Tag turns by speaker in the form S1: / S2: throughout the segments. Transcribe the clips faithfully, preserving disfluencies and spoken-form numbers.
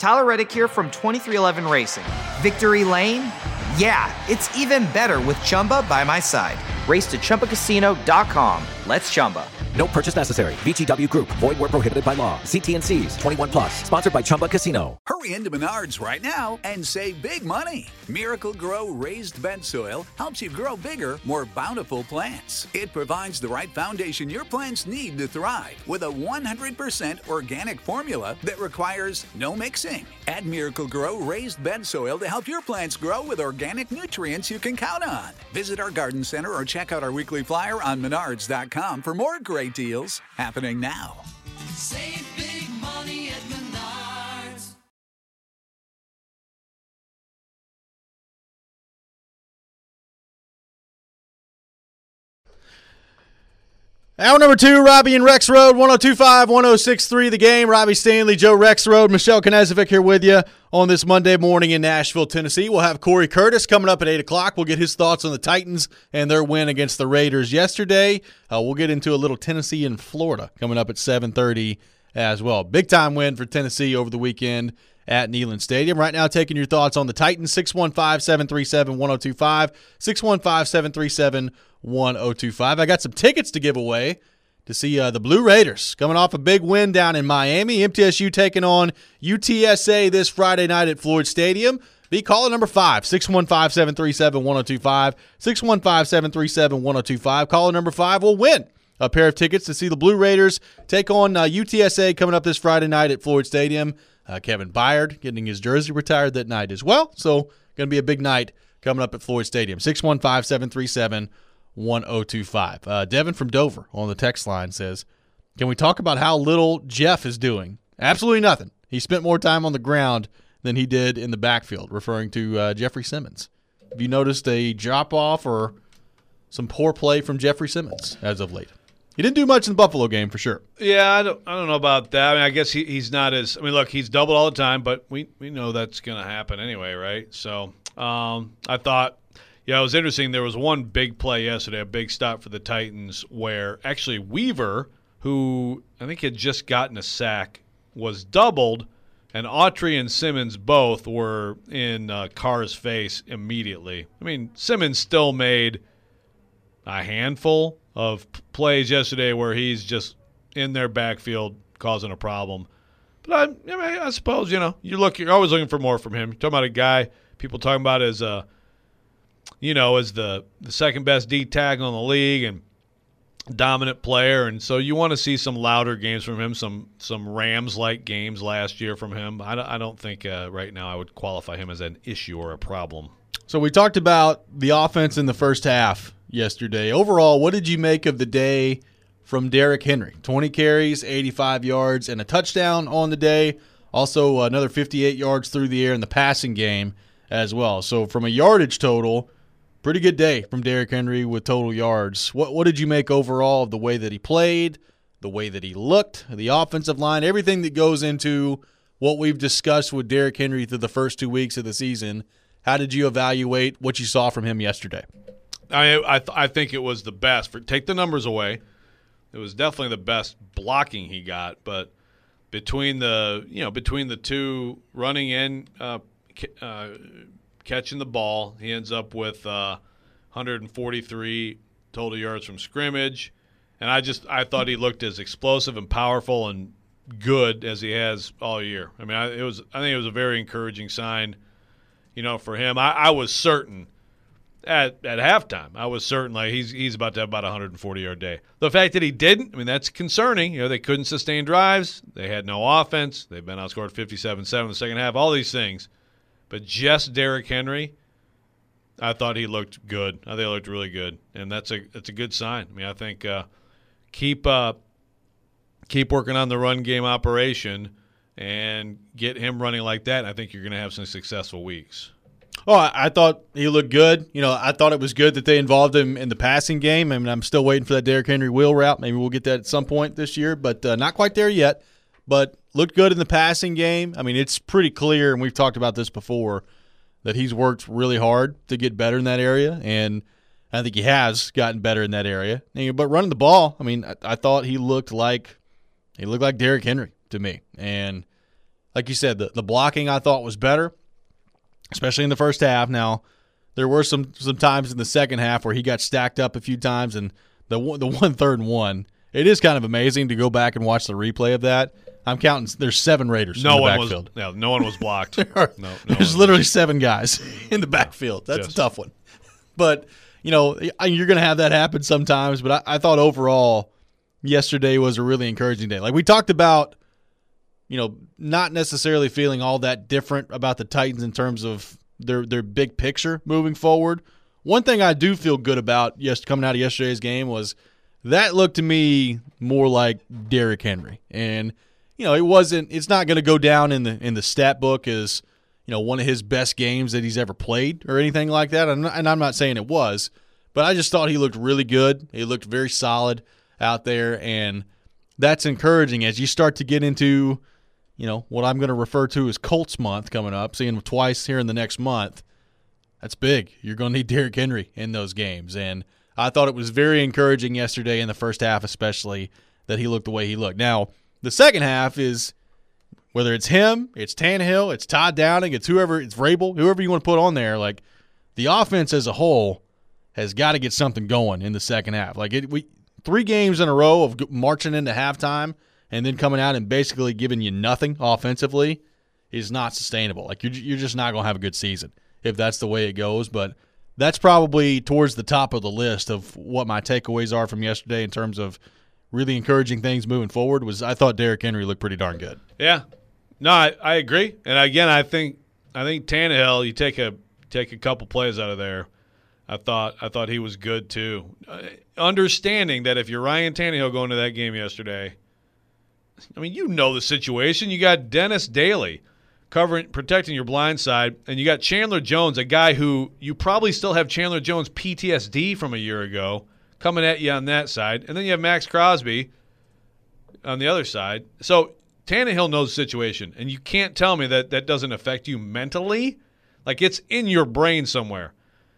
S1: Tyler Reddick here from twenty-three eleven Racing. Victory Lane? Yeah, it's even better with Chumba by my side. Race to Chumba Casino dot com. Let's Chumba.
S2: No purchase necessary. V G W Group. Void where prohibited by law. See T and C's. twenty-one plus. Sponsored by Chumba Casino.
S3: Hurry into Menards right now and save big money. Miracle Grow raised bed soil helps you grow bigger, more bountiful plants. It provides the right foundation your plants need to thrive with a one hundred percent organic formula that requires no mixing. Add Miracle Grow raised bed soil to help your plants grow with organic nutrients you can count on. Visit our garden center or check out our weekly flyer on menards dot com for more great deals happening now.
S4: Save big money at Menards.
S5: Hour number two, Robbie and Rex Road, one oh two point five, one oh six point three The Game. Robbie Stanley, Joe Rex Road, Michelle Knezovic here with you on this Monday morning in Nashville, Tennessee. We'll have Corey Curtis coming up at eight o'clock. We'll get his thoughts on the Titans and their win against the Raiders yesterday. Uh, we'll get into a little Tennessee and Florida coming up at seven thirty as well. Big-time win for Tennessee over the weekend at Neyland Stadium. Right now, taking your thoughts on the Titans, six one five, seven three seven, one oh two five, six one five, seven three seven, one oh two five. I got some tickets to give away to see uh, the Blue Raiders coming off a big win down in Miami. M T S U taking on U T S A this Friday night at Floyd Stadium. Be caller number five, six one five, seven three seven, one oh two five, six one five, seven three seven, one oh two five. Caller number five will win a pair of tickets to see the Blue Raiders take on uh, U T S A coming up this Friday night at Floyd Stadium. Uh, Kevin Byard getting his jersey retired that night as well. So going to be a big night coming up at Floyd Stadium. six one five, seven three seven, one oh two five. Uh, Devin from Dover on the text line says, can we talk about how little Jeff is doing? Absolutely nothing. He spent more time on the ground than he did in the backfield, referring to uh, Jeffrey Simmons. Have you noticed a drop-off or some poor play from Jeffrey Simmons as of late? He didn't do much in the Buffalo game for sure.
S6: Yeah, I don't, I don't know about that. I mean, I guess he, he's not as – I mean, look, he's doubled all the time, but we, we know that's going to happen anyway, right? So um, I thought – yeah, it was interesting. There was one big play yesterday, a big stop for the Titans, where actually Weaver, who I think had just gotten a sack, was doubled, and Autry and Simmons both were in uh, Carr's face immediately. I mean, Simmons still made a handful of plays yesterday where he's just in their backfield causing a problem. But I, I, mean, I suppose, you know, you look, you're always looking for more from him. You're talking about a guy people talking about as a you know, as the, the second best D tackle in the league and dominant player. And so you want to see some louder games from him, some some Rams-like games last year from him. I don't, I don't think uh, right now I would qualify him as an issue or a problem.
S5: So we talked about the offense in the first half yesterday. Overall, what did you make of the day from Derrick Henry? twenty carries, eighty-five yards, and a touchdown on the day. Also another fifty-eight yards through the air in the passing game as well. So from a yardage total, pretty good day from Derrick Henry with total yards. What what did you make overall of the way that he played, the way that he looked, the offensive line, everything that goes into what we've discussed with Derrick Henry through the first two weeks of the season? How did you evaluate what you saw from him yesterday?
S6: I I, th- I think it was the best. For take the numbers away, it was definitely the best blocking he got. But between the you know between the two running in. Uh, uh, catching the ball, he ends up with uh, one hundred forty-three total yards from scrimmage, and I just I thought he looked as explosive and powerful and good as he has all year. I mean, I, it was I think it was a very encouraging sign, you know, for him. I, I was certain at at halftime, I was certain like he's he's about to have about a one hundred forty yard day. The fact that he didn't, I mean, that's concerning. You know, they couldn't sustain drives, they had no offense, they've been outscored fifty-seven seven in the second half, all these things. But just Derrick Henry, I thought he looked good. I think he looked really good, and that's a that's a good sign. I mean, I think uh, keep uh, keep working on the run game operation and get him running like that. And I think you're going to have some successful weeks.
S5: Oh, I, I thought he looked good. You know, I thought it was good that they involved him in the passing game. I mean, I'm still waiting for that Derrick Henry wheel route. Maybe we'll get that at some point this year, but uh, not quite there yet. But looked good in the passing game. I mean, it's pretty clear, and we've talked about this before, that he's worked really hard to get better in that area, and I think he has gotten better in that area. But running the ball, I mean, I, I thought he looked like he looked like Derrick Henry to me, and like you said, the, the blocking I thought was better, especially in the first half. Now, there were some some times in the second half where he got stacked up a few times, and the one, the one third and one, it is kind of amazing to go back and watch the replay of that. I'm counting. There's seven Raiders
S6: no
S5: in the
S6: one
S5: backfield.
S6: Was, no, no one was blocked.
S5: there are,
S6: no, no
S5: there's literally was. seven guys in the backfield. That's
S6: yes.
S5: a tough one. But, you know, you're going to have that happen sometimes. But I, I thought overall yesterday was a really encouraging day. Like we talked about, you know, not necessarily feeling all that different about the Titans in terms of their their big picture moving forward. One thing I do feel good about yes, coming out of yesterday's game was that looked to me more like Derrick Henry. And, you know, it wasn't – it's not going to go down in the in the stat book as, you know, one of his best games that he's ever played or anything like that. And, and I'm not saying it was, but I just thought he looked really good. He looked very solid out there, and that's encouraging as you start to get into, you know, what I'm going to refer to as Colts month coming up, seeing him twice here in the next month. That's big. You're going to need Derrick Henry in those games. And I thought it was very encouraging yesterday in the first half especially that he looked the way he looked. Now, the second half is whether it's him, it's Tannehill, it's Todd Downing, it's whoever, it's Vrabel, whoever you want to put on there, like the offense as a whole has got to get something going in the second half. Like it, we three games in a row of marching into halftime and then coming out and basically giving you nothing offensively is not sustainable. Like you're you're just not going to have a good season if that's the way it goes. But that's probably towards the top of the list of what my takeaways are from yesterday in terms of really encouraging things moving forward. Was I thought Derrick Henry looked pretty darn good.
S6: Yeah, no, I, I agree. And again, I think I think Tannehill, you take a take a couple plays out of there. I thought I thought he was good too. Uh, understanding that if you're Ryan Tannehill going to that game yesterday, I mean, you know the situation. You got Dennis Daly covering, protecting your blind side, and you got Chandler Jones, a guy who you probably still have Chandler Jones P T S D from a year ago, coming at you on that side. And then you have Max Crosby on the other side. So Tannehill knows the situation, and you can't tell me that that doesn't affect you mentally. Like, it's in your brain somewhere.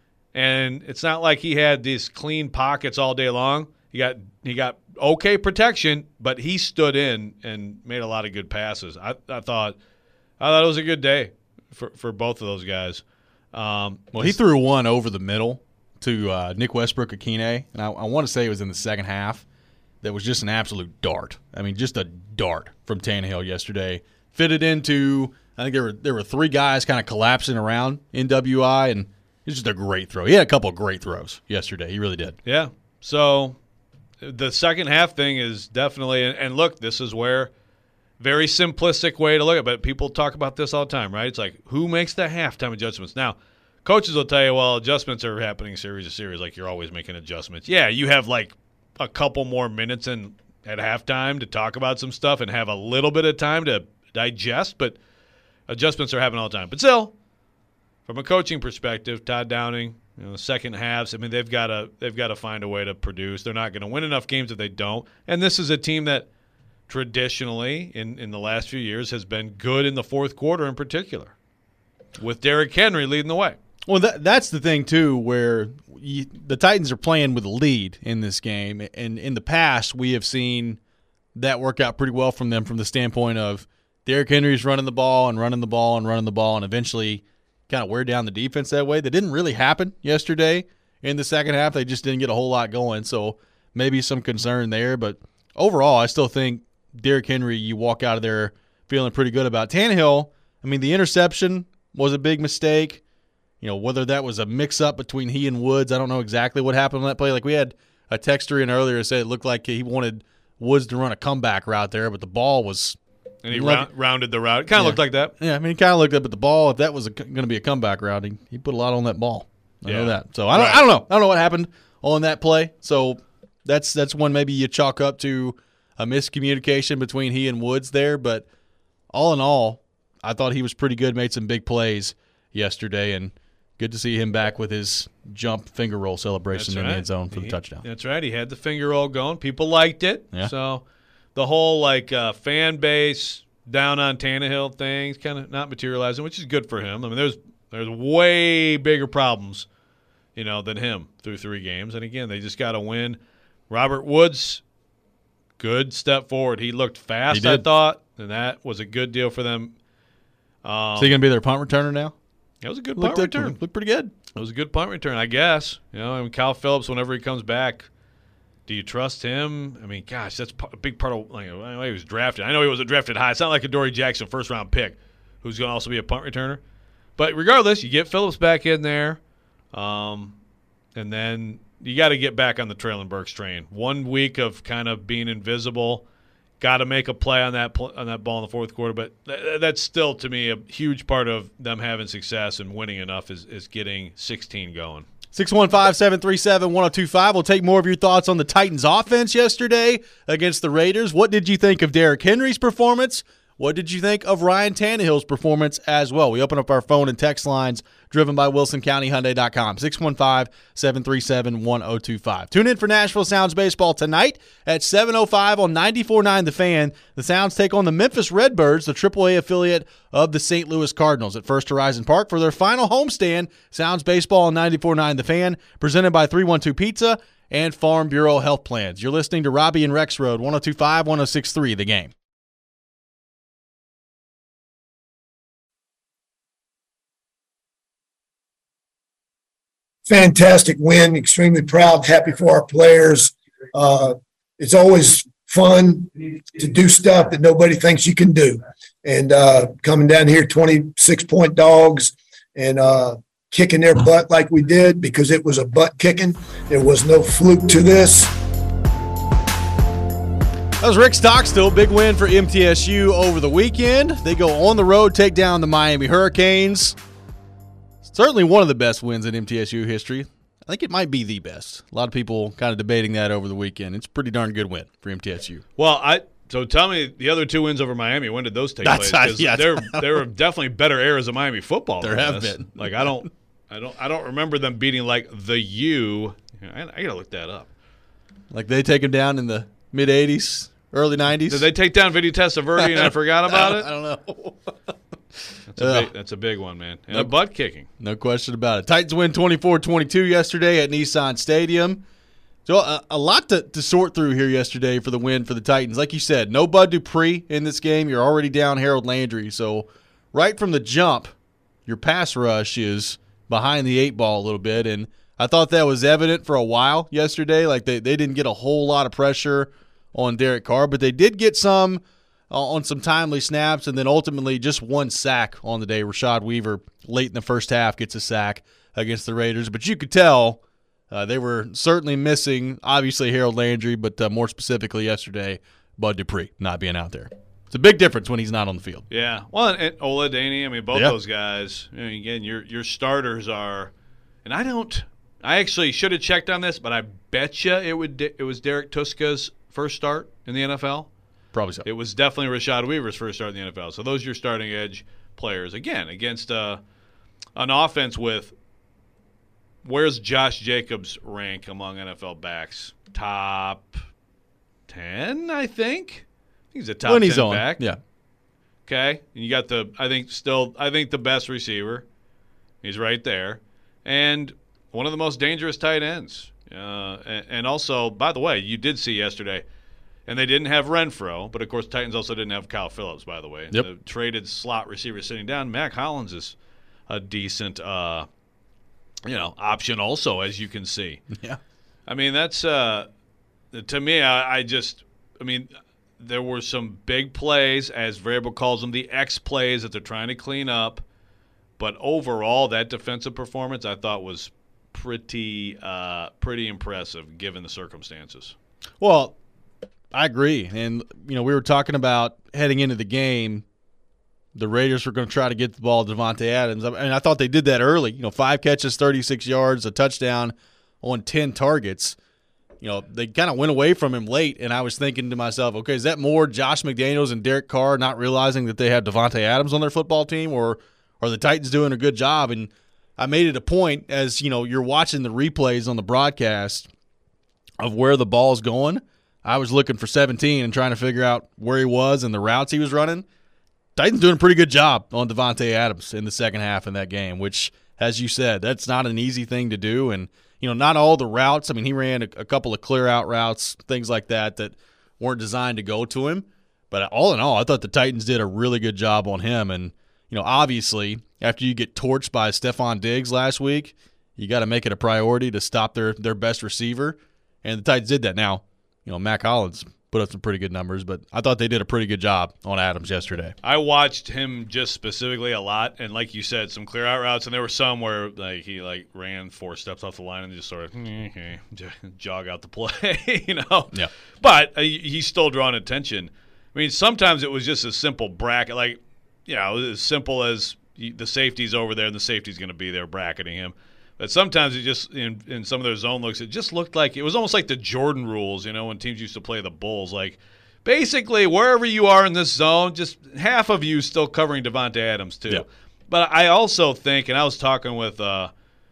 S6: And it's not like he had these clean pockets all day long. He got he got okay protection, but he stood in and made a lot of good passes. I, I thought I thought it was a good day for, for both of those guys. Um,
S5: well, he threw one over the middle to uh, Nick Westbrook-Akine, and I, I want to say it was in the second half. That was just an absolute dart. I mean, just a dart from Tannehill yesterday. Fitted into, I think there were there were three guys kind of collapsing around N W I, and it was just a great throw. He had a couple of great throws yesterday. He really did.
S6: Yeah. So the second half thing is definitely, and look, this is where very simplistic way to look at it, but people talk about this all the time, right? It's like, who makes the halftime adjustments? Now, coaches will tell you, well, adjustments are happening series to series, like you're always making adjustments. Yeah, you have like a couple more minutes in at halftime to talk about some stuff and have a little bit of time to digest, but adjustments are happening all the time. But still, from a coaching perspective, Todd Downing, you know, second halves, I mean, they've got to they've got to find a way to produce. They're not going to win enough games if they don't. And this is a team that traditionally, in, in the last few years, has been good in the fourth quarter in particular, with Derrick Henry leading the way.
S5: Well, that, that's the thing, too, where you, the Titans are playing with a lead in this game. And in the past, we have seen that work out pretty well from them from the standpoint of Derrick Henry's running the ball and running the ball and running the ball and eventually kind of wear down the defense that way. That didn't really happen yesterday in the second half. They just didn't get a whole lot going, so maybe some concern there. But overall, I still think Derrick Henry, you walk out of there feeling pretty good about. Tannehill, I mean, the interception was a big mistake. You know, whether that was a mix-up between he and Woods, I don't know exactly what happened on that play. Like, we had a texter in earlier that said it looked like he wanted Woods to run a comeback route there, but the ball was –
S6: And he round, rounded the route. It kind of
S5: yeah.
S6: looked like that.
S5: Yeah, I mean, he kind of looked up at the ball. If that was going to be a comeback route, he, he put a lot on that ball. I
S6: yeah.
S5: know that. So, I don't,
S6: right.
S5: I don't know. I don't know what happened on that play. So, that's that's one maybe you chalk up to a miscommunication between he and Woods there. But all in all, I thought he was pretty good, made some big plays yesterday, and good to see him back with his jump finger roll celebration
S6: That's
S5: in
S6: right.
S5: the end zone for
S6: he,
S5: the touchdown.
S6: That's right. He had the finger roll going. People liked it.
S5: Yeah.
S6: So the whole like uh, fan base down on Tannehill things kind of not materializing, which is good for him. I mean, there's there's way bigger problems, you know, than him through three games. And again, they just got to win. Robert Woods, good step forward. He looked fast,
S5: He
S6: I
S5: did.
S6: thought, and that was a good deal for them. Um,
S5: Is he going to be their punt returner now?
S6: That was a good punt
S5: Looked,
S6: return.
S5: looked pretty good.
S6: It was a good punt return, I guess. You know, and Kyle Phillips, whenever he comes back, do you trust him? I mean, gosh, that's a big part of like, well, he was drafted. I know he wasn't drafted high. It's not like a Dory Jackson first-round pick who's going to also be a punt returner. But regardless, you get Phillips back in there, um, and then you got to get back on the Traylon Burks train. One week of kind of being invisible, got to make a play on that pl- on that ball in the fourth quarter. But th- that's still, to me, a huge part of them having success and winning enough is, is getting sixteen going.
S5: six one five, seven three seven, one oh two five. We'll take more of your thoughts on the Titans offense yesterday against the Raiders. What did you think of Derrick Henry's performance? What did you think of Ryan Tannehill's performance as well? We open up our phone and text lines driven by Wilson County Hyundai dot com, six one five, seven three seven, one oh two five. Tune in for Nashville Sounds Baseball tonight at seven oh five on ninety-four point nine The Fan. The Sounds take on the Memphis Redbirds, the triple A affiliate of the Saint Louis Cardinals at First Horizon Park for their final homestand. Sounds Baseball on ninety-four point nine The Fan, presented by three one two Pizza and Farm Bureau Health Plans. You're listening to Robbie and Rex Road, one oh two five, one oh six three The Game.
S7: Fantastic win, extremely proud, happy for our players. Uh, it's always fun to do stuff that nobody thinks you can do. And uh, coming down here, twenty-six point dogs, and uh, kicking their butt like we did, because it was a butt kicking. There was no fluke to this.
S5: That was Rick Stockstill. Big win for M T S U over the weekend. They go on the road, take down the Miami Hurricanes. Certainly one of the best wins in M T S U history. I think it might be the best. A lot of people kind of debating that over the weekend. It's a pretty darn good win for M T S U.
S6: Well, I so tell me the other two wins over Miami. When did those take
S5: That's
S6: place?
S5: not- yeah.
S6: there there were definitely better eras of Miami football.
S5: There
S6: than
S5: have
S6: this.
S5: been.
S6: Like I don't, I don't, I don't remember them beating like the U. I, I gotta look that up.
S5: Like they take him down in the mid eighties, early nineties.
S6: Did they take down Vidi Testaverde and I forgot about
S5: I
S6: it?
S5: don't know.
S6: That's a, big, that's a big one, man. And a butt kicking.
S5: No question about it. Titans win twenty-four twenty-two yesterday at Nissan Stadium. So a, a lot to, to sort through here yesterday for the win for the Titans. Like you said, no Bud Dupree in this game. You're already down Harold Landry. So right from the jump, your pass rush is behind the eight ball a little bit. And I thought that was evident for a while yesterday. Like they, they didn't get a whole lot of pressure on Derek Carr, but they did get some uh, on some timely snaps, and then ultimately just one sack on the day. Rashad Weaver late in the first half gets a sack against the Raiders. But you could tell uh, they were certainly missing, obviously, Harold Landry, but uh, more specifically yesterday, Bud Dupree not being out there. It's a big difference when he's not on the field.
S6: Yeah. Well, and, and Ola Daney, I mean, both
S5: Yeah.
S6: those guys, you know, again, your your starters are – and I don't – I actually should have checked on this, but I bet you it would it was Derek Tuska's first start in the N F L.
S5: Probably so.
S6: It was definitely Rashad Weaver's first start in the N F L. So those are your starting edge players. Again, against uh, an offense with – where's Josh Jacobs rank among N F L backs? Top ten, I think. I think he's a top
S5: when
S6: ten
S5: he's on.
S6: back.
S5: Yeah.
S6: Okay. And you got the, I think, still, I think the best receiver. He's right there. And one of the most dangerous tight ends. Uh, and, and also, by the way, you did see yesterday, and they didn't have Renfro, but of course, Titans also didn't have Kyle Phillips, by the way.
S5: Yep.
S6: The traded slot receiver sitting down. Mac Hollins is a decent, uh, you know, option also, as you can see.
S5: Yeah.
S6: I mean, that's, uh, to me, I, I just, I mean, there were some big plays, as Variable calls them, the X plays that they're trying to clean up. But overall, that defensive performance I thought was pretty, uh, pretty impressive given the circumstances.
S5: Well, I agree. And, you know, we were talking about heading into the game, the Raiders were going to try to get the ball to Devontae Adams. And I thought they did that early. You know, five catches, thirty-six yards, a touchdown on ten targets. You know, they kind of went away from him late, and I was thinking to myself, okay, is that more Josh McDaniels and Derek Carr not realizing that they have Devontae Adams on their football team, or are the Titans doing a good job? And I made it a point, as, you know, you're watching the replays on the broadcast of where the ball's going. I was looking for seventeen and trying to figure out where he was and the routes he was running. Titans doing a pretty good job on Devontae Adams in the second half in that game, which, as you said, that's not an easy thing to do. And, you know, not all the routes. I mean, he ran a, a couple of clear-out routes, things like that, that weren't designed to go to him. But all in all, I thought the Titans did a really good job on him. And, you you know, obviously, after you get torched by Stephon Diggs last week, you got to make it a priority to stop their, their best receiver. And the Titans did that. Now, you know, Mac Hollins put up some pretty good numbers, but I thought they did a pretty good job on Adams yesterday.
S6: I watched him just specifically a lot, and like you said, some clear out routes, and there were some where like he like ran four steps off the line and just sort of okay, jog out the play, you know.
S5: Yeah.
S6: But uh, he's still drawing attention. I mean, sometimes it was just a simple bracket, like you know, as simple as the safety's over there and the safety's going to be there bracketing him. But sometimes it just, in, in some of their zone looks, it just looked like, it was almost like the Jordan rules, you know, when teams used to play the Bulls. Like, basically, wherever you are in this zone, just half of you still covering Devontae Adams, too.
S5: Yeah.
S6: But I also think, and I was talking with uh,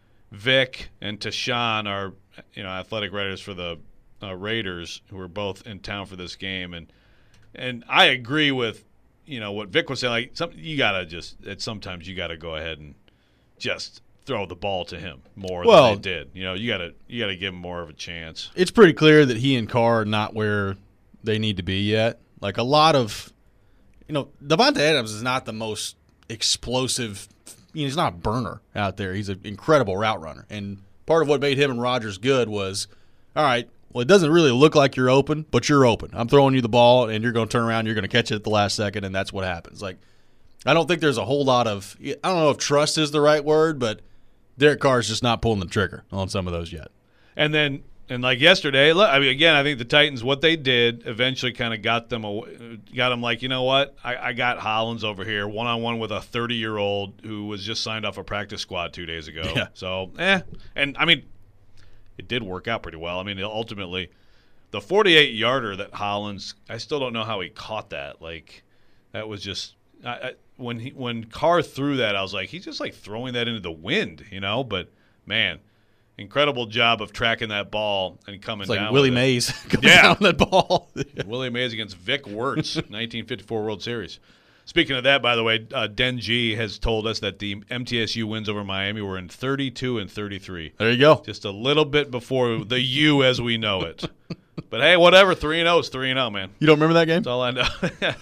S6: Vic and Tashawn, our you know athletic writers for the uh, Raiders, who were both in town for this game, and and I agree with, you know, what Vic was saying. Like, some, you got to just, at sometimes you got to go ahead and just – throw the ball to him more
S5: well,
S6: than they did. You know, you gotta you gotta give him more of a chance.
S5: It's pretty clear that he and Carr are not where they need to be yet. Like a lot of, you know, Devontae Adams is not the most explosive. You know, he's not a burner out there. He's an incredible route runner, and part of what made him and Rodgers good was, all right, well, it doesn't really look like you're open, but you're open. I'm throwing you the ball, and you're going to turn around, you're going to catch it at the last second, and that's what happens. Like, I don't think there's a whole lot of, I don't know if trust is the right word, but Derek Carr is just not pulling the trigger on some of those yet.
S6: And then, and like yesterday, I mean, again, I think the Titans, what they did eventually kind of got them, away, got them like, you know what, I, I got Hollins over here, one-on-one with a thirty-year-old who was just signed off a practice squad two days ago.
S5: Yeah.
S6: So, eh. And, I mean, it did work out pretty well. I mean, ultimately, the forty-eight-yarder that Hollins, I still don't know how he caught that. Like, that was just I, – I, When he when Carr threw that, I was like, he's just like throwing that into the wind, you know. But man, incredible job of tracking that ball and coming
S5: it's like
S6: down.
S5: Willie
S6: with
S5: Mays coming
S6: yeah.
S5: down that ball.
S6: Willie Mays against Vic Wirtz, nineteen fifty-four World Series. Speaking of that, by the way, uh, Den G has told us that the M T S U wins over Miami were in thirty-two and thirty-three.
S5: There you go.
S6: Just a little bit before the U as we know it. But hey, whatever. Three and zero is three and zero, man.
S5: You don't remember that game?
S6: That's all I know.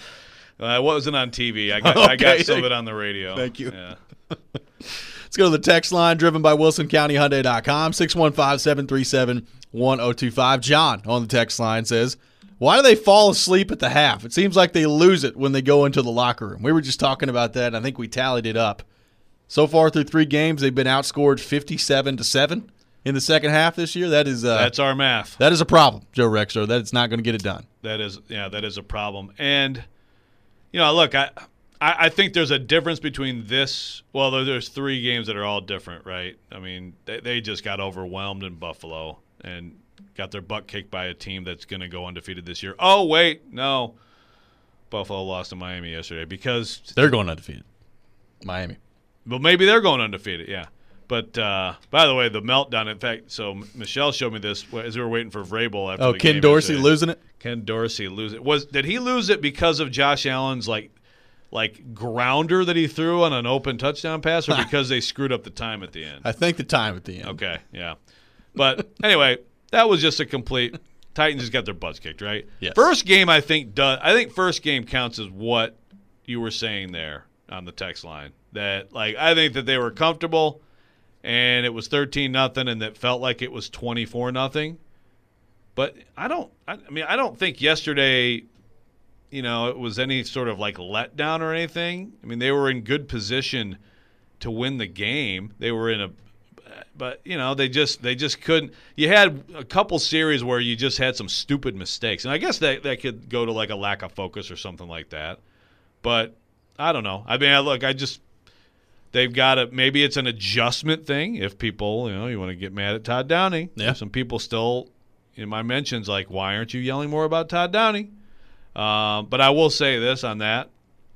S6: I uh, wasn't on T V. I got
S5: okay.
S6: I got some of it on the radio.
S5: Thank you.
S6: Yeah.
S5: Let's go to the text line driven by Wilson County Hyundai dot com, six one five, seven three seven, one zero two five. John on the text line says, why do they fall asleep at the half? It seems like they lose it when they go into the locker room. We were just talking about that, and I think we tallied it up. So far through three games, they've been outscored fifty-seven to seven in the second half this year. That is uh,
S6: That's our math.
S5: That is a problem, Joe Rexro. That it's not going to get it done.
S6: That is yeah, that is a problem. And you know, look, I, I I think there's a difference between this. Well, there's three games that are all different, right? I mean, they, they just got overwhelmed in Buffalo and got their butt kicked by a team that's going to go undefeated this year. Oh, wait, no. Buffalo lost to Miami yesterday because –
S5: They're going undefeated. Miami.
S6: Well, maybe they're going undefeated, yeah. But, uh, by the way, the meltdown, in fact, so Michelle showed me this as we were waiting for Vrabel after
S5: oh,
S6: the
S5: Ken
S6: game.
S5: Dorsey
S6: yesterday.
S5: losing it?
S6: Ken Dorsey lose it. Was Did he lose it because of Josh Allen's, like, like grounder that he threw on an open touchdown pass or because they screwed up the time at the end?
S5: I think the time at the end.
S6: Okay, yeah. But, anyway, that was just a complete – Titans just got their butts kicked, right?
S5: Yes.
S6: First game, I think, does, I think first game counts as what you were saying there on the text line. That, like, I think that they were comfortable and it was thirteen nothing and that felt like it was twenty-four nothing. But I don't I, I mean, I don't think yesterday, you know, it was any sort of, like, letdown or anything. I mean, they were in good position to win the game. They were in a But, you know, they just they just couldn't. You had a couple series where you just had some stupid mistakes. And I guess that, that could go to, like, a lack of focus or something like that. But I don't know. I mean, I, look, I just – they've got to – maybe it's an adjustment thing if people, you know, you want to get mad at Todd Downing.
S5: Yeah.
S6: There's some people still in my mentions like, why aren't you yelling more about Todd Downing? Um, but I will say this on that.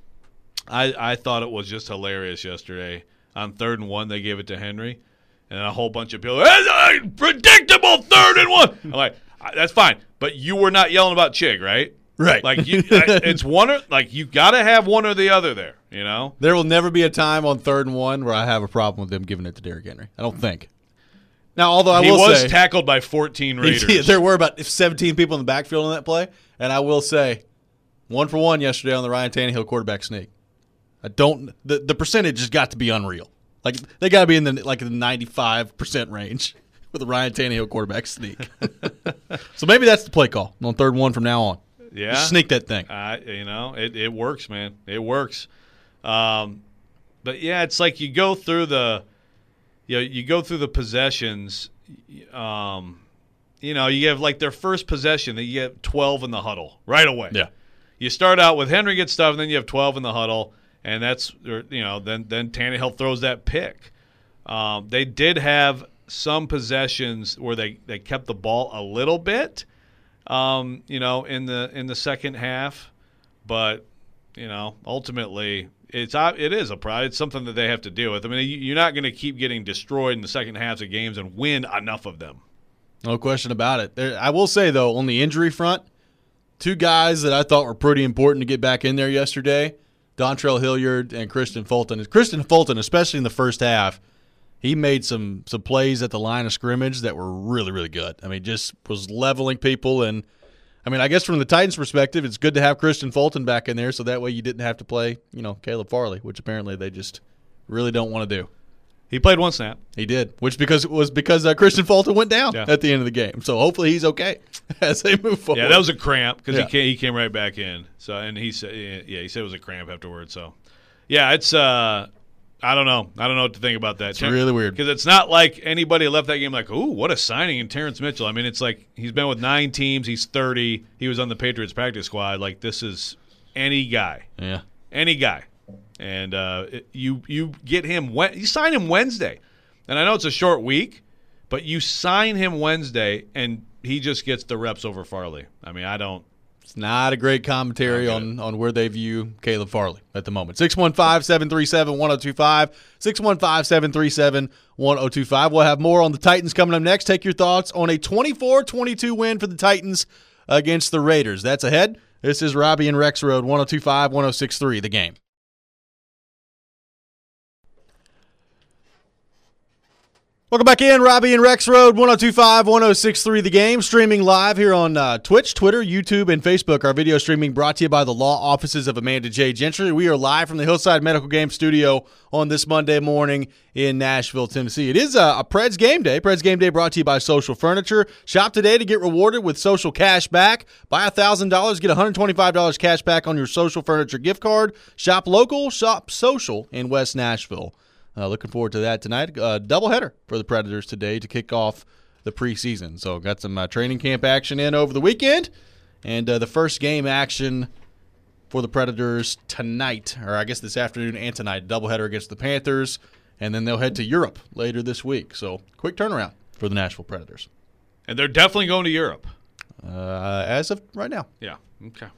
S6: I, I thought it was just hilarious yesterday. On third and one, they gave it to Henry. And a whole bunch of people, hey, predictable third and one. I'm like, that's fine. But you were not yelling about Chig, right?
S5: Right.
S6: Like, you, it's one or, like, you got to have one or the other there, you know?
S5: There will never be a time on third and one where I have a problem with them giving it to Derrick Henry. I don't think. Now, although I
S6: he
S5: will
S6: was
S5: say.
S6: tackled by fourteen Raiders.
S5: There were about seventeen people in the backfield on that play. And I will say, one for one yesterday on the Ryan Tannehill quarterback sneak. I don't the, the percentage has got to be unreal. Like they got to be in the like the ninety-five percent range with a Ryan Tannehill quarterback sneak. So maybe that's the play call on third one from now on.
S6: Yeah,
S5: just sneak that thing.
S6: Uh, you know, it, it works, man. It works. Um, but yeah, it's like you go through the, you know, you go through the possessions. Um, you know, you have like their first possession that you get twelve in the huddle right away.
S5: Yeah.
S6: You start out with Henry gets stuff, and then you have twelve in the huddle, and that's you know then then Tannehill throws that pick. Um, they did have some possessions where they, they kept the ball a little bit, um, you know, in the in the second half, but you know ultimately it's it is a problem. It's something that they have to deal with. I mean, you're not going to keep getting destroyed in the second halves of games and win enough of them.
S5: No question about it. There, I will say though, on the injury front. Two guys that I thought were pretty important to get back in there yesterday, Dontrell Hilliard and Christian Fulton. Christian Fulton, especially in the first half, he made some some plays at the line of scrimmage that were really, really good. I mean, just was leveling people. And, I mean, I guess from the Titans' perspective, it's good to have Christian Fulton back in there so that way you didn't have to play, you know, Caleb Farley, which apparently they just really don't want to do.
S6: He played one snap.
S5: He did, which because it was because uh, Christian Fulton went down
S6: yeah.
S5: at the end of the game. So hopefully he's okay as they move forward.
S6: Yeah, that was a cramp because
S5: yeah.
S6: he came he came right back in. So and he said yeah he said it was a cramp afterwards. So yeah, it's uh I don't know I don't know what to think about that.
S5: It's really weird
S6: because it's not like anybody left that game like ooh what a signing in Terrence Mitchell. I mean it's like he's been with nine teams. He's thirty. He was on the Patriots practice squad. Like this is any guy.
S5: Yeah,
S6: any guy. And uh, it, you you get him you sign him Wednesday. And I know it's a short week, but you sign him Wednesday, and he just gets the reps over Farley. I mean, I don't.
S5: It's not a great commentary on, on where they view Caleb Farley at the moment. six one five, seven three seven, one oh two five, six one five, seven three seven, one oh two five. We'll have more on the Titans coming up next. Take your thoughts on a twenty-four twenty-two win for the Titans against the Raiders. That's ahead. This is Robbie and Rex Road, one oh two five, one oh six three, The Game. Welcome back in, Robbie and Rex Road, one oh two five, one oh six three, The Game. Streaming live here on uh, Twitch, Twitter, YouTube, and Facebook. Our video streaming brought to you by the law offices of Amanda J. Gentry. We are live from the Hillside Medical Game Studio on this Monday morning in Nashville, Tennessee. It is a, a Preds Game Day. Preds Game Day brought to you by Social Furniture. Shop today to get rewarded with Social Cash Back. Buy one thousand dollars, get one hundred twenty-five dollars cash back on your Social Furniture gift card. Shop local, shop social in West Nashville. Uh, looking forward to that tonight. Uh, doubleheader for the Predators today to kick off the preseason. So got some uh, training camp action in over the weekend, and uh, the first game action for the Predators tonight, or I guess this afternoon and tonight, doubleheader against the Panthers, and then they'll head to Europe later this week. So quick turnaround for the Nashville Predators.
S6: And they're definitely going to Europe.
S5: Uh, as of right now.
S6: Yeah, okay.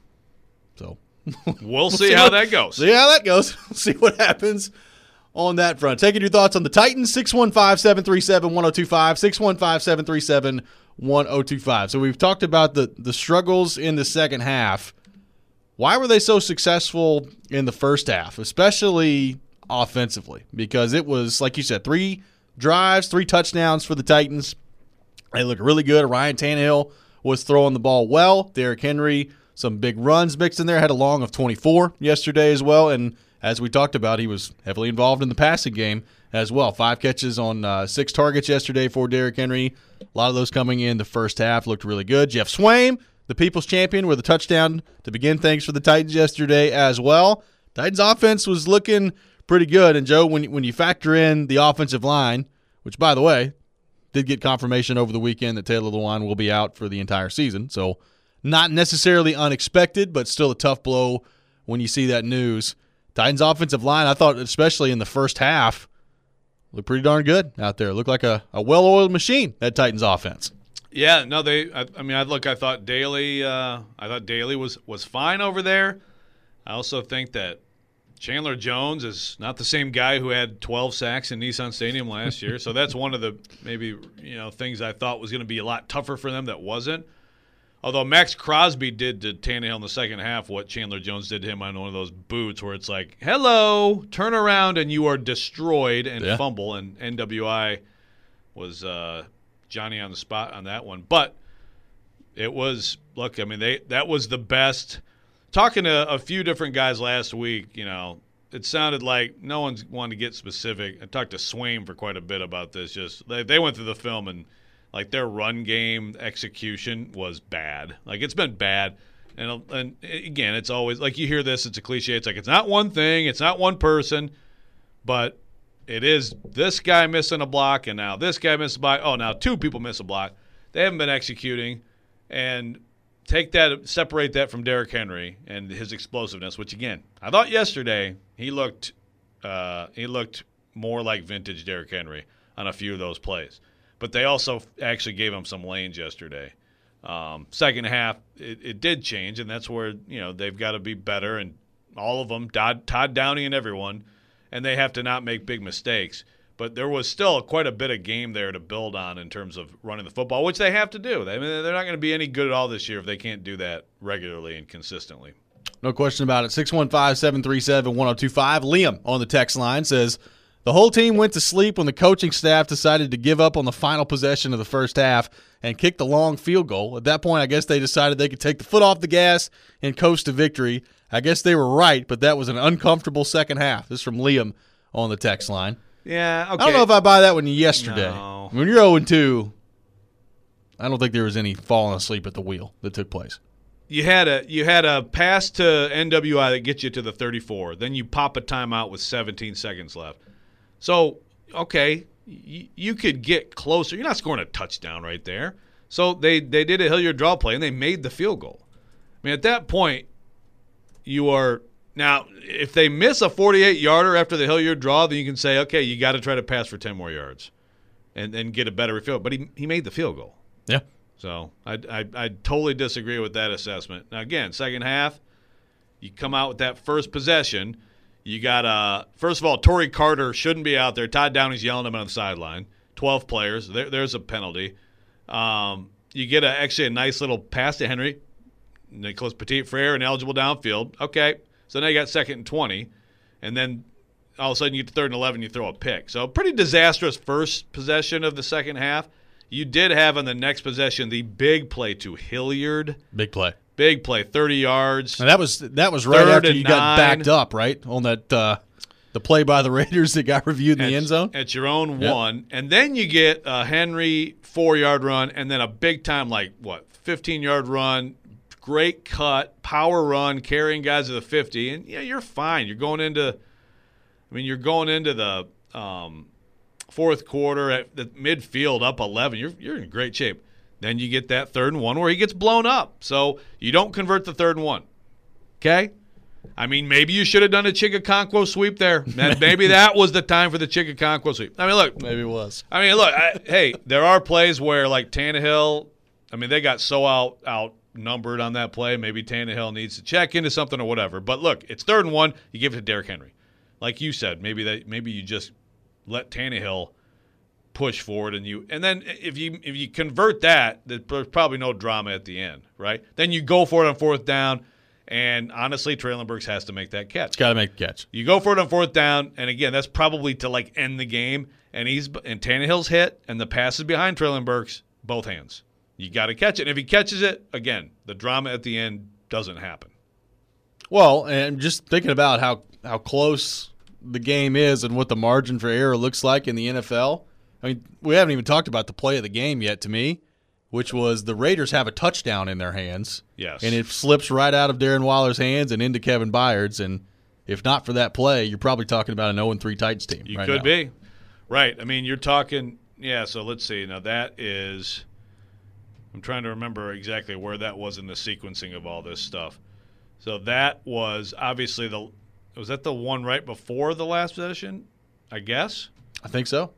S5: So
S6: we'll,
S5: we'll
S6: see,
S5: see
S6: how
S5: what,
S6: that goes.
S5: See how that goes. See what happens on that front. Taking your thoughts on the Titans, six one five, seven three seven, one oh two five, six one five, seven three seven, one oh two five. So we've talked about the, the struggles in the second half. Why were they so successful in the first half, especially offensively? Because it was, like you said, three drives, three touchdowns for the Titans. They looked really good. Ryan Tannehill was throwing the ball well. Derrick Henry, some big runs mixed in there, had a long of twenty-four yesterday as well, and as we talked about, he was heavily involved in the passing game as well. Five catches on uh, six targets yesterday for Derrick Henry. A lot of those coming in the first half looked really good. Jeff Swaim, the people's champion, with a touchdown to begin things for the Titans yesterday as well. Titans offense was looking pretty good. And, Joe, when, when you factor in the offensive line, which, by the way, did get confirmation over the weekend that Taylor Lewan will be out for the entire season. So not necessarily unexpected, but still a tough blow when you see that news. Titans offensive line, I thought, especially in the first half, looked pretty darn good out there. Looked like a, a well-oiled machine, that Titans offense.
S6: Yeah, no, they. I, I mean, I look. I thought Daly. Uh, I thought Daly was was fine over there. I also think that Chandler Jones is not the same guy who had twelve sacks in Nissan Stadium last year. So that's one of the maybe you know things I thought was going to be a lot tougher for them that wasn't. Although Max Crosby did to Tannehill in the second half what Chandler Jones did to him on one of those boots where it's like, hello, turn around and you are destroyed and
S5: yeah.
S6: fumble. And N W I was uh, Johnny on the spot on that one. But it was, look, I mean, they that was the best. Talking to a few different guys last week, you know, it sounded like no one's wanted to get specific. I talked to Swaim for quite a bit about this. Just they, they went through the film and like their run game execution was bad. Like it's been bad. And and again, it's always like you hear this. It's a cliche. It's like it's not one thing. It's not one person, but it is this guy missing a block, and now this guy missed a block. Oh, now two people miss a block. They haven't been executing, and take that, separate that from Derrick Henry and his explosiveness. Which again, I thought yesterday he looked uh, he looked more like vintage Derrick Henry on a few of those plays. But they also actually gave him some lanes yesterday. Um, second half, it, it did change, and that's where you know they've got to be better, and all of them, Todd, Todd Downing and everyone, and they have to not make big mistakes. But there was still quite a bit of game there to build on in terms of running the football, which they have to do. I mean, they're not going to be any good at all this year if they can't do that regularly and consistently.
S5: No question about it. six one five, seven three seven, one oh two five. Liam on the text line says, the whole team went to sleep when the coaching staff decided to give up on the final possession of the first half and kick the long field goal. At that point, I guess they decided they could take the foot off the gas and coast to victory. I guess they were right, but that was an uncomfortable second half. This is from Liam on the text line.
S6: Yeah, okay.
S5: I don't know if I buy that one yesterday.
S6: No.
S5: When you're oh and two, I don't think there was any falling asleep at the wheel that took place.
S6: You had a you had a pass to N W I that gets you to the thirty-four. Then you pop a timeout with seventeen seconds left. So, okay, y- you could get closer. You're not scoring a touchdown right there. So they, they did a Hilliard draw play, and they made the field goal. I mean, at that point, you are – now, if they miss a forty-eight-yarder after the Hilliard draw, then you can say, okay, you got to try to pass for ten more yards and, and get a better field. But he, he made the field goal.
S5: Yeah.
S6: So I, I, I totally disagree with that assessment. Now, again, second half, you come out with that first possession – you got, uh, first of all, Torrey Carter shouldn't be out there. Todd Downey's yelling at him on the sideline. twelve players. There, there's a penalty. Um, you get a, actually a nice little pass to Henry. Nicholas Petit-Frere ineligible downfield. Okay, so now you got second and twenty. And then all of a sudden you get to third and eleven, you throw a pick. So pretty disastrous first possession of the second half. You did have on the next possession the big play to Hilliard.
S5: Big play.
S6: Big play, thirty yards.
S5: And that was that was right
S6: Third
S5: after you
S6: and
S5: got
S6: nine.
S5: backed up, right? On that uh, the play by the Raiders that got reviewed in
S6: at,
S5: the end zone.
S6: At your own
S5: Yep.
S6: one. And then you get a Henry four-yard run and then a big-time, like, what, fifteen-yard run, great cut, power run, carrying guys to the fifty. And, yeah, you're fine. You're going into – I mean, you're going into the um, fourth quarter at the midfield up eleven. You're, you're in great shape. Then you get that third and one where he gets blown up. So you don't convert the third and one. Okay? I mean, maybe you should have done a Chigakonkwo sweep there. Maybe that was the time for the Chigakonkwo sweep. I mean, look.
S5: Maybe it was.
S6: I mean, look. I, hey, there are plays where, like, Tannehill, I mean, they got so out outnumbered on that play. Maybe Tannehill needs to check into something or whatever. But, look, it's third and one. You give it to Derrick Henry. Like you said, maybe that maybe you just let Tannehill push forward, and you and then if you if you convert that, there's probably no drama at the end, right? Then you go for it on fourth down, and honestly, Traylon Burks has to make that catch.
S5: Got to make the catch.
S6: You go for it on fourth down, and again, that's probably to like end the game. And he's and Tannehill's hit, and the pass is behind Traylon Burks, both hands. You got to catch it. And if he catches it, again, the drama at the end doesn't happen.
S5: Well, and just thinking about how how close the game is and what the margin for error looks like in the N F L. I mean, we haven't even talked about the play of the game yet to me, which was the Raiders have a touchdown in their hands.
S6: Yes.
S5: And it slips right out of Darren Waller's hands and into Kevin Byard's. And if not for that play, you're probably talking about an oh and three Titans team.
S6: You
S5: right
S6: could
S5: now.
S6: be. Right. I mean, you're talking – yeah, so let's see. Now, that is – I'm trying to remember exactly where that was in the sequencing of all this stuff. So that was obviously the – was that the one right before the last possession, I guess?
S5: I think so.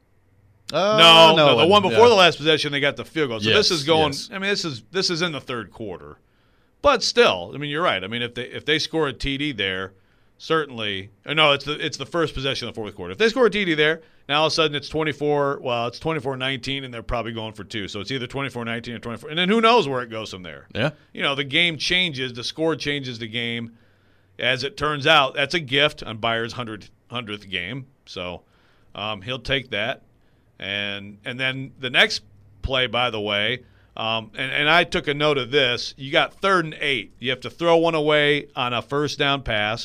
S5: Uh,
S6: no, no,
S5: no,
S6: the one before
S5: yeah.
S6: the last possession, they got the field goal. So
S5: Yes,
S6: this is going.
S5: yes.
S6: I mean, this is this is in the third quarter, but still, I mean, you're right. I mean, if they if they score a T D there, certainly. Or no, it's the it's the first possession of the fourth quarter. If they score a T D there, now all of a sudden it's twenty-four. Well, it's twenty-four nineteen, and they're probably going for two. So it's either twenty-four nineteen or twenty-four, and then who knows where it goes from there.
S5: Yeah.
S6: You know, the game changes. The score changes the game. As it turns out, that's a gift on Byard's hundredth hundredth game. So um, he'll take that. And and then the next play, by the way, um, and, and I took a note of this. You got third and eight. You have to throw one away on a first down pass. You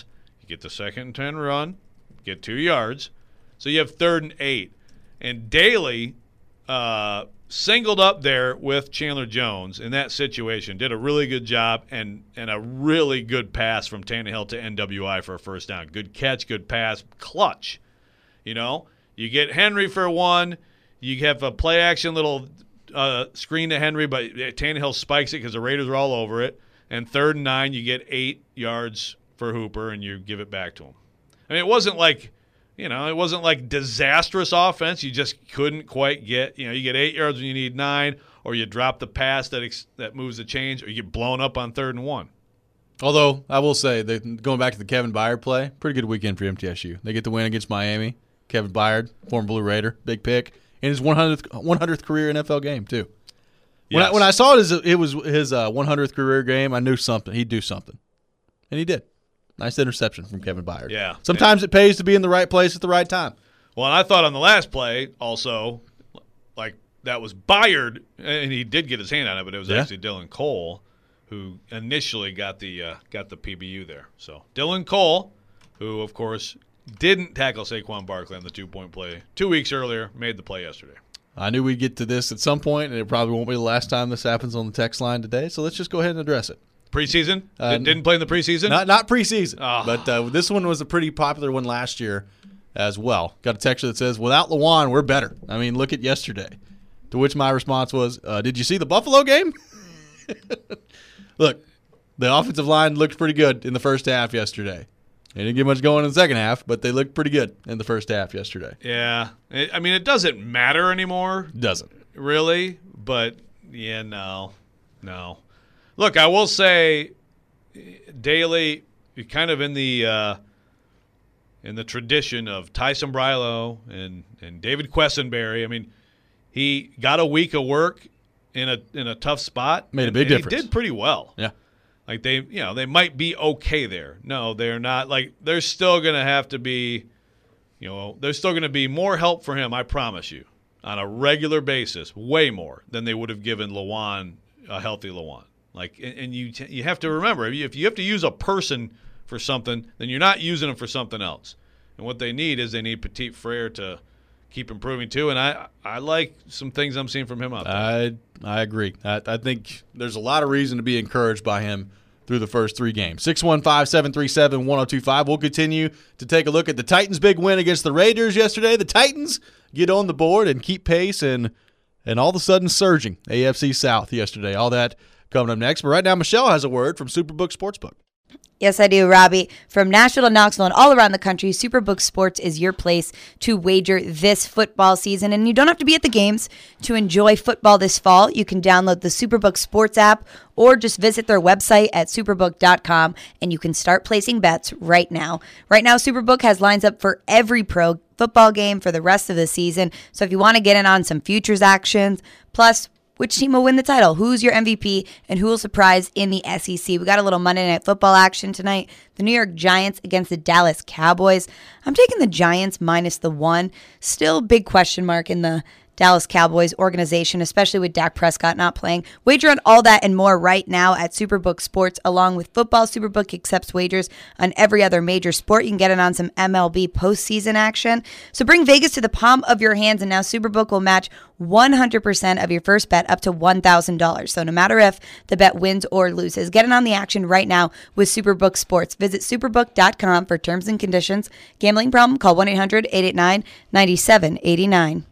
S6: get the second and ten run, get two yards. So you have third and eight. And Daly uh, singled up there with Chandler Jones in that situation, did a really good job, and, and a really good pass from Tannehill to N W I for a first down. Good catch, good pass, clutch. You know, you get Henry for one. You have a play-action little uh, screen to Henry, but Tannehill spikes it because the Raiders are all over it. And third and nine, you get eight yards for Hooper, and you give it back to him. I mean, it wasn't like, you know, it wasn't like disastrous offense. You just couldn't quite get, you know, you get eight yards when you need nine, or you drop the pass that ex- that moves the chains, or you get blown up on third and one.
S5: Although, I will say, that going back to the Kevin Byard play, pretty good weekend for M T S U. They get the win against Miami. Kevin Byard, former Blue Raider, big pick. In his one hundredth, one hundredth career N F L game, too. When,
S6: Yes.
S5: I, when I saw it as it was his uh, one hundredth career game, I knew something. He'd do something. And he did. Nice interception from Kevin Byard.
S6: Yeah.
S5: Sometimes it pays to be in the right place at the right time.
S6: Well, and I thought on the last play also, like, that was Byard, and he did get his hand on it, but it was
S5: Yeah.
S6: actually Dylan Cole who initially got the uh, got the P B U there. So Dylan Cole, who, of course, didn't tackle Saquon Barkley on the two-point play two weeks earlier, made the play yesterday.
S5: I knew we'd get to this at some point, and it probably won't be the last time this happens on the text line today, so let's just go ahead and address it.
S6: Preseason?
S5: Uh,
S6: Did- didn't play in the preseason?
S5: Not not preseason,
S6: Oh.
S5: but uh, this one was a pretty popular one last year as well. Got a texture that says, without Lawan, we're better. I mean, look at yesterday. To which my response was, uh, did you see the Buffalo game? Look, the offensive line looked pretty good in the first half yesterday. They didn't get much going in the second half, but they looked pretty good in the first half yesterday.
S6: Yeah. It, I mean, it doesn't matter anymore,
S5: Doesn't.
S6: really, but, yeah, no. No. Look, I will say, Daly, you're kind of in the uh, in the tradition of Tyson Brilo and, and David Quessenberry. I mean, he got a week of work in a in a tough spot.
S5: Made a
S6: and-
S5: big
S6: and
S5: difference.
S6: He did pretty well.
S5: Yeah.
S6: Like they, you know, they might be okay there. No, they're not. Like there's still going to have to be, you know, there's still going to be more help for him. I promise you, on a regular basis, way more than they would have given Lawan, a healthy Lawan. Like, and, and you t- you have to remember, if you have to use a person for something, then you're not using them for something else. And what they need is they need Petit Frere to keep improving too. And I I like some things I'm seeing from him out there.
S5: I I agree. I, I think there's a lot of reason to be encouraged by him through the first three games. six one five, seven three seven, one oh two five. We'll continue to take a look at the Titans' big win against the Raiders yesterday. The Titans get on the board and keep pace and and all of a sudden surging A F C South yesterday. All that coming up next. But right now, Michelle has a word from Superbook Sportsbook.
S8: Yes, I do, Robbie. From Nashville to Knoxville and all around the country, Superbook Sports is your place to wager this football season. And you don't have to be at the games to enjoy football this fall. You can download the Superbook Sports app or just visit their website at superbook dot com and you can start placing bets right now. Right now, Superbook has lines up for every pro football game for the rest of the season. So if you want to get in on some futures actions, plus which team will win the title? Who's your M V P? And who will surprise in the S E C? We got a little Monday Night Football action tonight. The New York Giants against the Dallas Cowboys. I'm taking the Giants minus the one. Still big question mark in the Dallas Cowboys organization, especially with Dak Prescott not playing. Wager on all that and more right now at Superbook Sports. Along with football, Superbook accepts wagers on every other major sport. You can get it on some M L B postseason action. So bring Vegas to the palm of your hands, and now Superbook will match one hundred percent of your first bet up to one thousand dollars. So no matter if the bet wins or loses, get in on the action right now with Superbook Sports. Visit superbook dot com for terms and conditions. Gambling problem? Call one eight hundred, eight eight nine, nine seven eight nine.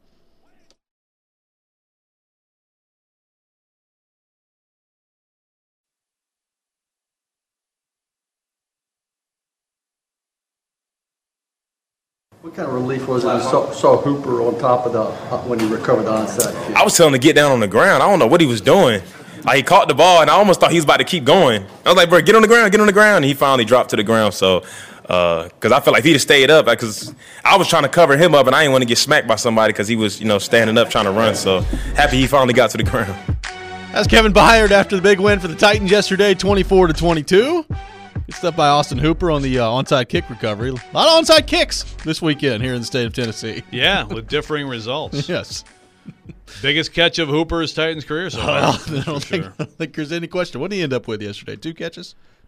S9: What kind of relief was it when you saw, saw Hooper on top of the uh, when he recovered the onside kick?
S10: I was telling him to get down on the ground. I don't know what he was doing. Like, he caught the ball, and I almost thought he was about to keep going. I was like, bro, get on the ground, get on the ground. And he finally dropped to the ground. So, because uh, I felt like if he'd have stayed up, because I was trying to cover him up, and I didn't want to get smacked by somebody because he was, you know, standing up trying to run. So, happy he finally got to the ground.
S5: That's Kevin Byard after the big win for the Titans yesterday, twenty-four to twenty-two. Good stuff by Austin Hooper on the uh, onside kick recovery. A lot of onside kicks this weekend here in the state of Tennessee.
S6: Yeah, with differing results.
S5: Yes.
S6: Biggest catch of Hooper's Titans career so far.
S5: Well, I,
S6: for
S5: don't think,
S6: sure.
S5: I don't think there's any question. What did he end up with yesterday? Two catches?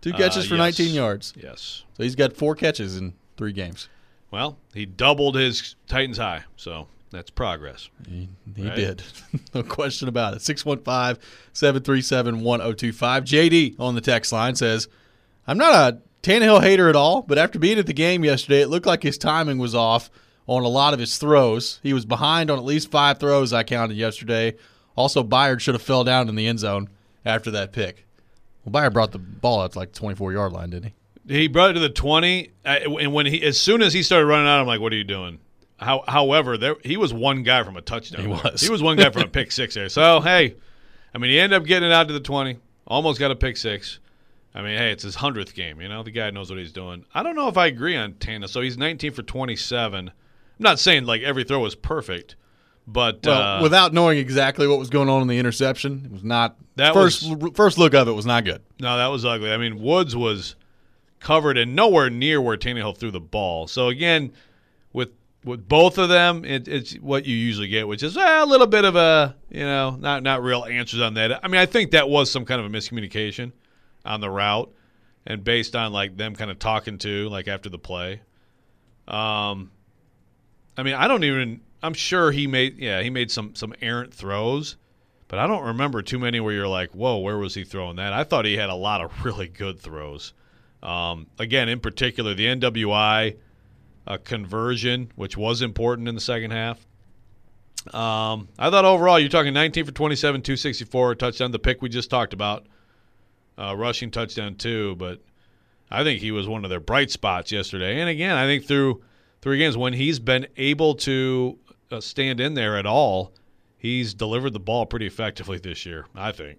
S5: Two catches
S6: Uh,
S5: for
S6: yes.
S5: nineteen yards.
S6: Yes.
S5: So he's got four catches in three games.
S6: Well, he doubled his Titans high, so that's progress.
S5: He, he
S6: Right?
S5: did. No question about it. six one five, seven three seven, one oh two five. J D on the text line says, I'm not a Tannehill hater at all, but after being at the game yesterday, it looked like his timing was off on a lot of his throws. He was behind on at least five throws I counted yesterday. Also, Byard should have fell down in the end zone after that pick. Well, Byard brought the ball out to like the twenty-four-yard line, didn't he?
S6: He brought it to the twenty, uh, and when he, as soon as he started running out, I'm like, "What are you doing?" How, however, there he was one guy from a touchdown.
S5: He was.
S6: He was one guy from a pick six there. So hey, I mean, he ended up getting it out to the twenty, almost got a pick six. I mean, hey, it's his hundredth game. You know, the guy knows what he's doing. I don't know if I agree on Tanner. So he's nineteen for twenty-seven. I'm not saying like every throw was perfect, but
S5: Well,
S6: uh,
S5: without knowing exactly what was going on in the interception, it was not
S6: That
S5: first
S6: was-
S5: first look of it was not good.
S6: no, that was ugly. I mean, Woods was covered and nowhere near where Tannehill threw the ball. So again, with with both of them, it, it's what you usually get, which is eh, a little bit of a you know not not real answers on that. I mean, I think that was some kind of a miscommunication on the route, and based on like them kind of talking to like after the play. Um, I mean, I don't even. I'm sure he made yeah he made some some errant throws. But I don't remember too many where you're like, whoa, where was he throwing that? I thought he had a lot of really good throws. Um, again, in particular, the N W I uh, conversion, which was important in the second half. Um, I thought overall, you're talking nineteen for twenty-seven, two sixty-four, touchdown, the pick we just talked about, uh, rushing touchdown too. But I think he was one of their bright spots yesterday. And again, I think through three games, when he's been able to uh, stand in there at all, he's delivered the ball pretty effectively this year, I think.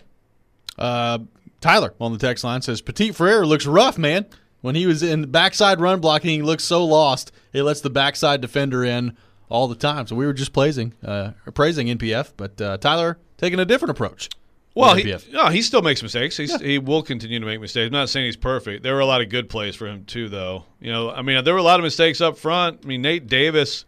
S5: Uh, Tyler on the text line says, Petit Frere looks rough, man. When he was in backside run blocking, he looks so lost. It lets the backside defender in all the time. So we were just praising, uh, praising N P F, but uh, Tyler taking a different approach.
S6: Well,
S5: with
S6: he,
S5: N P F.
S6: no, he still makes mistakes. He's,
S5: Yeah.
S6: He will continue to make mistakes. I'm not saying he's perfect. There were a lot of good plays for him too, though. You know, I mean, there were a lot of mistakes up front. I mean, Nate Davis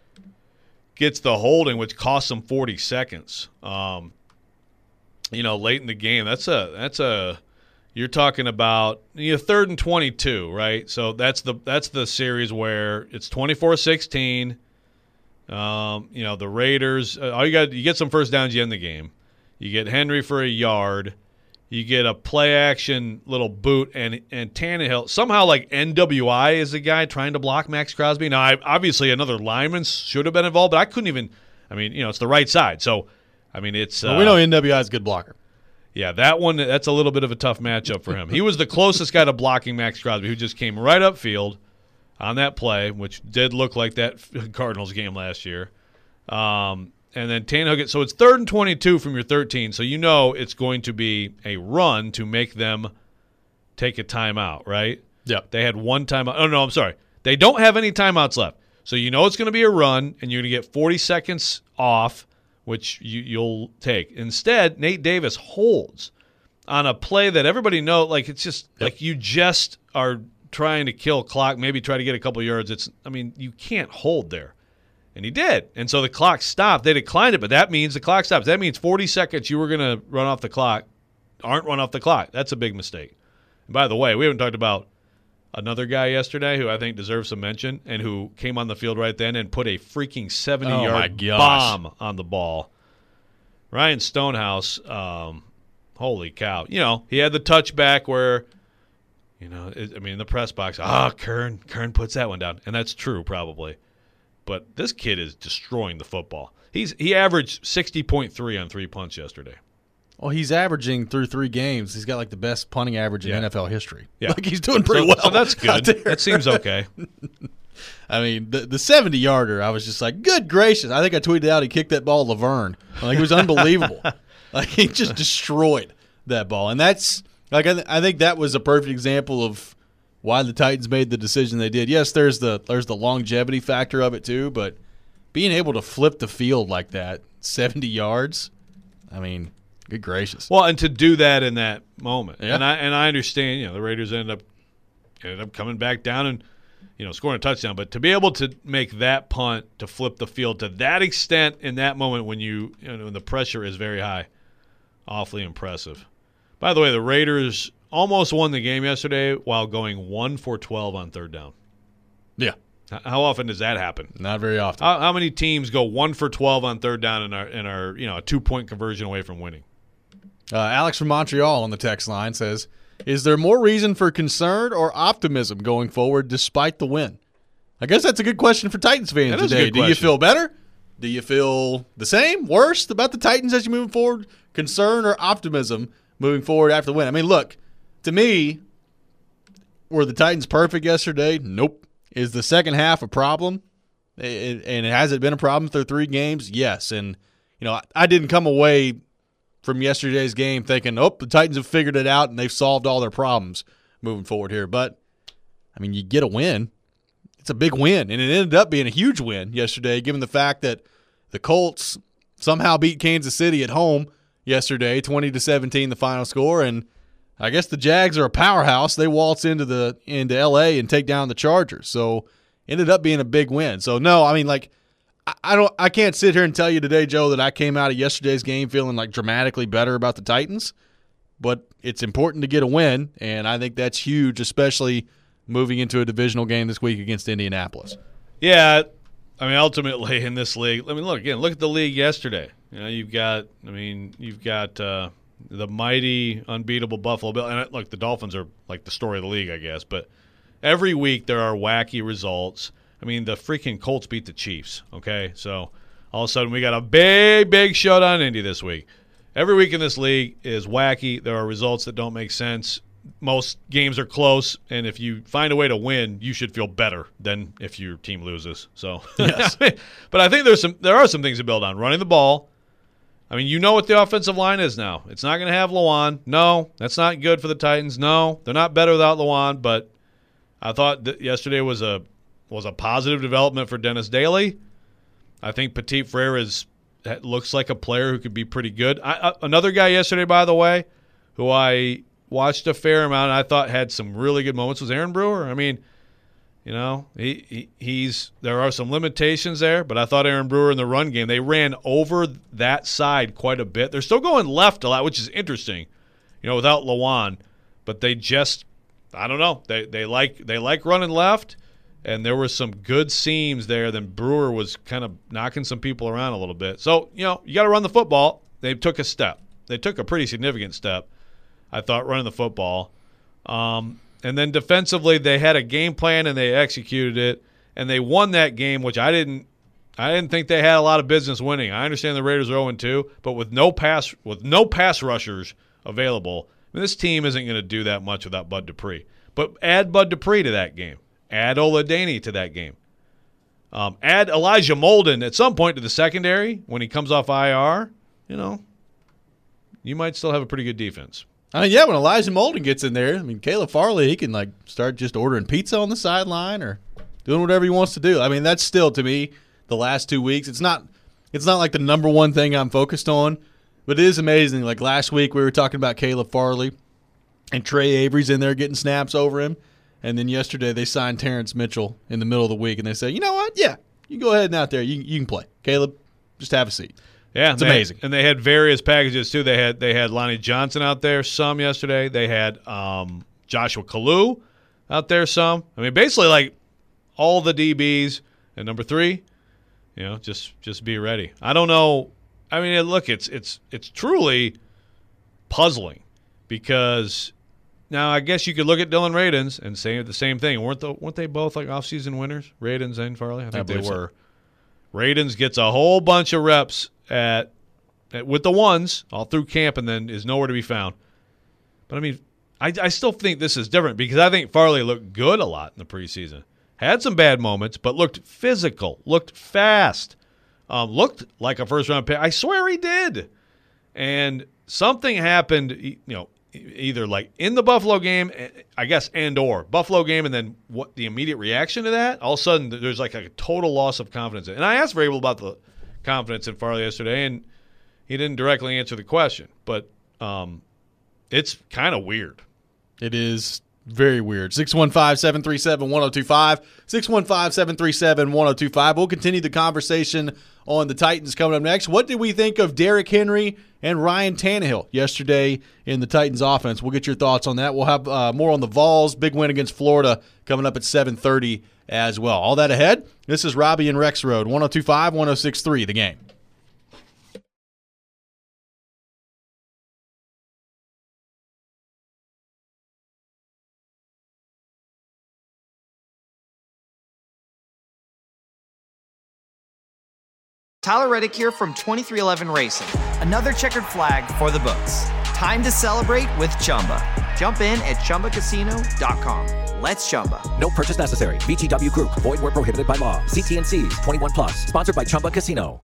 S6: gets the holding, which costs him forty seconds. Um, you know, late in the game, that's a that's a you're talking about you know, third and twenty-two, right? So that's the that's the series where it's twenty-four sixteen. Um, you know, the Raiders. Uh, all you got you get some first downs, you end the game. You get Henry for a yard. You get a play action little boot, and and Tannehill somehow like N W I is the guy trying to block Max Crosby. Now, I, obviously another lineman should have been involved, but I couldn't even. I mean, you know, it's the right side, so I mean, it's.
S5: Well,
S6: uh,
S5: we know N W I is a good blocker.
S6: Yeah, that one. That's a little bit of a tough matchup for him. He was the closest guy to blocking Max Crosby, who just came right up field on that play, which did look like that Cardinals game last year. Um, And then Tannehill gets – so it's third and twenty-two from your thirteen, so you know it's going to be a run to make them take a timeout, right?
S5: Yeah.
S6: They had one timeout. Oh, no, I'm sorry. They don't have any timeouts left. So you know it's going to be a run, and you're going to get forty seconds off, which you, you'll take. Instead, Nate Davis holds on a play that everybody knows. Like, it's just – like you just are trying to kill clock, maybe try to get a couple yards. It's I mean, you can't hold there. And he did. And so the clock stopped. They declined it, but that means the clock stops. That means forty seconds you were going to run off the clock aren't run off the clock. That's a big mistake. And by the way, we haven't talked about another guy yesterday who I think deserves some mention and who came on the field right then and put a freaking seventy-yard
S5: Oh,
S6: bomb on the ball. Ryan Stonehouse, um, holy cow. You know, he had the touchback where, you know, it, I mean, in the press box, ah, Kern, Kern puts that one down. And that's true probably. But this kid is destroying the football. He's he averaged sixty point three on three punts yesterday.
S5: Well, he's averaging through three games. He's got like the best punting average in
S6: Yeah.
S5: N F L history.
S6: Yeah.
S5: Like he's doing pretty
S6: so,
S5: well.
S6: So that's
S5: out
S6: good.
S5: there.
S6: That seems okay.
S5: I mean, the the seventy-yarder, I was just like, good gracious. I think I tweeted out he kicked that ball Laverne. Like, it was unbelievable. Like, he just destroyed that ball. And that's, like, I, th- I think that was a perfect example of why the Titans made the decision they did. Yes, there's the there's the longevity factor of it too, but being able to flip the field like that, seventy yards, I mean, good gracious.
S6: Well, and to do that in that moment,
S5: Yeah.
S6: and I and I understand, you know, the Raiders ended up ended up coming back down and you know scoring a touchdown, but to be able to make that punt to flip the field to that extent in that moment when you you know when the pressure is very high, awfully impressive. By the way, the Raiders almost won the game yesterday while going one for twelve on third down.
S5: Yeah.
S6: How often does that happen?
S5: Not very often.
S6: How, how many teams go one for twelve on third down and are, and are you know, a two-point conversion away from winning?
S5: Uh, Alex from Montreal on the text line says, is there more reason for concern or optimism going forward despite the win? I guess that's a good question for Titans fans
S6: That is a
S5: today.
S6: good
S5: Do you
S6: question.
S5: feel better? Do you feel the same, worse about the Titans as you move forward? Concern or optimism moving forward after the win? I mean, look, to me, were the Titans perfect yesterday? Nope. Is the second half a problem? And has it been a problem through three games? Yes. And, you know, I didn't come away from yesterday's game thinking, oh, the Titans have figured it out and they've solved all their problems moving forward here. But, I mean, you get a win. It's a big win, and it ended up being a huge win yesterday, given the fact that the Colts somehow beat Kansas City at home yesterday, twenty to seventeen, the final score. And I guess the Jags are a powerhouse. They waltz into the into L A and take down the Chargers. So ended up being a big win. So no, I mean, like, I, I don't, I can't sit here and tell you today, Joe, that I came out of yesterday's game feeling like dramatically better about the Titans. But it's important to get a win, and I think that's huge, especially moving into a divisional game this week against Indianapolis.
S6: Yeah, I mean, ultimately in this league, I mean, look again. Look at the league yesterday. You know, you've got, I mean, you've got uh, the mighty, unbeatable Buffalo Bills. And look, the Dolphins are like the story of the league, I guess. But every week there are wacky results. I mean, the freaking Colts beat the Chiefs. Okay, so all of a sudden we got a big, big showdown in Indy this week. Every week in this league is wacky. There are results that don't make sense. Most games are close, and if you find a way to win, you should feel better than if your team loses. So,
S5: yes.
S6: But I think there's some there are some things to build on. Running the ball. I mean, you know what the offensive line is now. It's not going to have Lawan. No, that's not good for the Titans. No, they're not better without Lawan. But I thought that yesterday was a was a positive development for Dennis Daly. I think Petit Frere is looks like a player who could be pretty good. I, I, another guy yesterday, by the way, who I watched a fair amount and I thought had some really good moments was Aaron Brewer. I mean, you know, he, he he's there are some limitations there, but I thought Aaron Brewer in the run game, they ran over that side quite a bit. They're still going left a lot, which is interesting, you know, without Lawan, but they just I don't know. They they like they like running left, and there were some good seams there. Then Brewer was kind of knocking some people around a little bit. So, you know, you got to run the football. They took a step. They took a pretty significant step, I thought, running the football. Um, and then defensively, they had a game plan and they executed it, and they won that game, which I didn't. I didn't think they had a lot of business winning. I understand the Raiders are oh and two, but with no pass with no pass rushers available, I mean, this team isn't going to do that much without Bud Dupree. But add Bud Dupree to that game. Add Oladaney to that game. Um, add Elijah Molden at some point to the secondary when he comes off I R. You know, you might still have a pretty good defense.
S5: I mean, yeah, when Elijah Molden gets in there, I mean, Caleb Farley, he can, like, start just ordering pizza on the sideline or doing whatever he wants to do. I mean, that's still, to me, the last two weeks. It's not it's not like the number one thing I'm focused on, but it is amazing. Like, last week we were talking about Caleb Farley, and Trey Avery's in there getting snaps over him. And then yesterday they signed Terrence Mitchell in the middle of the week, and they said, you know what? Yeah, you go ahead and out there. You, you can play. Caleb, just have a seat.
S6: Yeah,
S5: it's
S6: they,
S5: amazing.
S6: And they had various packages too. They had they had Lonnie Johnson out there some yesterday. They had um, Joshua Kalu out there some. I mean, basically like all the D Bs. And number three, you know, just just be ready. I don't know. I mean, look, it's it's it's truly puzzling because now I guess you could look at Dylan Radins and say the same thing. Weren't the, weren't they both like off-season winners, Radins and Farley? I think
S5: I
S6: they
S5: so.
S6: were. Radins gets a whole bunch of reps at, at with the ones all through camp and then is nowhere to be found. But, I mean, I, I still think this is different because I think Farley looked good a lot in the preseason. Had some bad moments, but looked physical, looked fast, um, looked like a first-round pick. I swear he did. And something happened, you know, either like in the Buffalo game, I guess, and or Buffalo game, and then what the immediate reaction to that, all of a sudden there's like a total loss of confidence. And I asked Vrabel about the confidence in Farley yesterday, and he didn't directly answer the question. But um, it's kind of weird.
S5: It is Very weird. six one five, seven three seven, one oh two five. six one five, seven three seven, one oh two five. We'll continue the conversation on the Titans coming up next. What did we think of Derrick Henry and Ryan Tannehill yesterday in the Titans offense? We'll get your thoughts on that. We'll have uh, more on the Vols. Big win against Florida coming up at seven thirty as well. All that ahead. This is Robbie and Rex Road, one oh two five, one oh six three, The Game.
S1: Tyler Reddick here from twenty-three eleven Racing. Another checkered flag for the books. Time to celebrate with Chumba. Jump in at Chumba Casino dot com. Let's Chumba.
S2: No purchase necessary. V G W Group. Void where prohibited by law. See T N Cs. twenty-one plus. Sponsored by Chumba Casino.